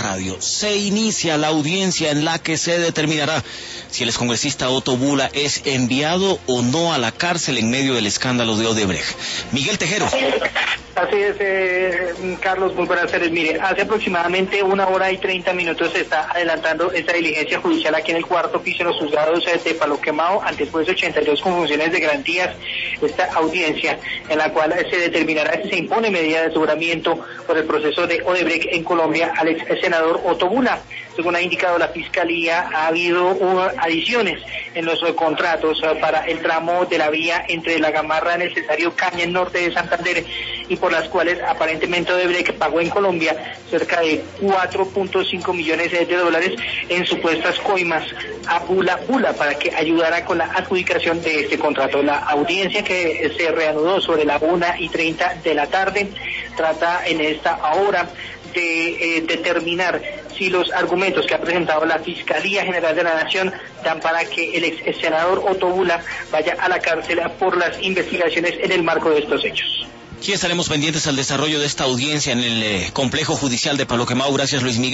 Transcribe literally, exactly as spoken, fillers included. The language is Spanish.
Radio. Se inicia la audiencia en la que se determinará si el excongresista Otto Bula es enviado o no a la cárcel en medio del escándalo de Odebrecht. Miguel Tejero. Así es, eh, Carlos, muy buenas tardes. Mire, hace aproximadamente una hora y treinta minutos se está adelantando esta diligencia judicial aquí en el cuarto piso de los juzgados de Palo Quemado, ante el juez ochenta y dos con funciones de garantías, esta audiencia en la cual se determinará si se impone medida de aseguramiento por el proceso de Odebrecht en Colombia al ex senador Otto Bula. Según ha indicado la Fiscalía, ha habido uh, adiciones en los uh, contratos uh, para el tramo de la vía entre La Gamarra en el Cesario Caña, en norte de Santander, y por las cuales aparentemente Odebrecht pagó en Colombia cerca de cuatro punto cinco millones de dólares en supuestas coimas a Bula Bula para que ayudara con la adjudicación de este contrato. La audiencia, que se reanudó sobre la una y treinta de la tarde, trata en esta hora de eh, determinar si los argumentos que ha presentado la Fiscalía General de la Nación dan para que el ex senador Otto Bula vaya a la cárcel por las investigaciones en el marco de estos hechos. Aquí estaremos pendientes al desarrollo de esta audiencia en el eh, complejo judicial de Palo Quemado. Gracias, Luis Miguel.